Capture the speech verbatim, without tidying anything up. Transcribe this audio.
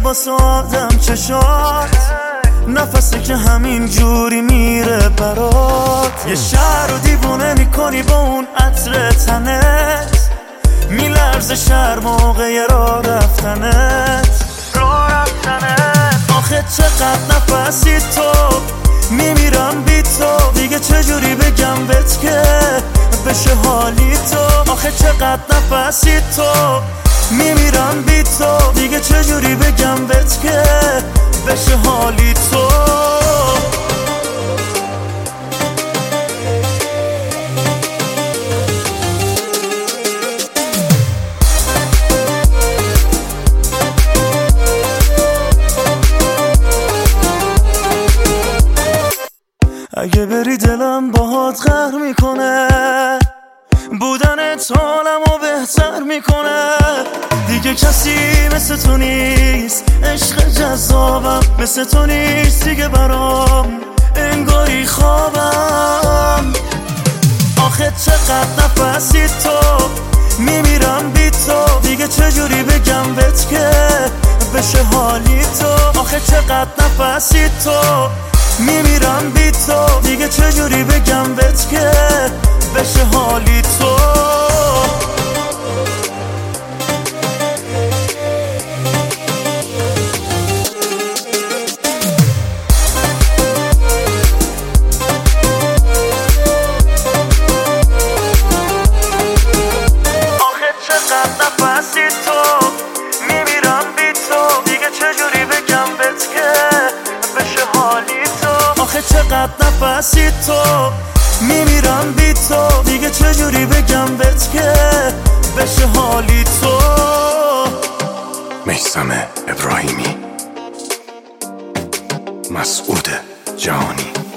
لباس آدم چشات، نفسی که همین جوری میره برات. یه شهر رو دیوونه میکنی با اون عطر تنت، میلرزه شهر موقع راه رفتنت راه رفتنت. آخه چقدر نفسی تو، میمیرم بی تو، دیگه چجوری بگم بهت که بشه حالی تو. آخه چقدر نفسی تو، میمیرم بی تو، دیگه چجوری بگم بهت که بشه حالی تو. اگه بری دلم باهات قهر میکنه، بودنت حالمو بهتر میکنه. دیگه کسی مثل تو نیست، عشق جذابم مثل تو نیست دیگه برام، انگاری خوابم. آخه چقدر نفسی تو، میمیرم بی تو، دیگه چجوری بگم بهت که بشه حالی تو. آخه چقدر نفسی تو، میمیرم بی تو، دیگه چجوری بگم بهت که بشه حالی تو. آخه چقدر نفسی تو، میمیرم بی تو، دیگه چجوری بگم بهت که بشه حالی تو. آخه چقدر نفسی تو، میمیرم بی تو، دیگه چجوری بگم بهت که بشه حالی تو. میثم ابراهیمی، مسعود جهانی.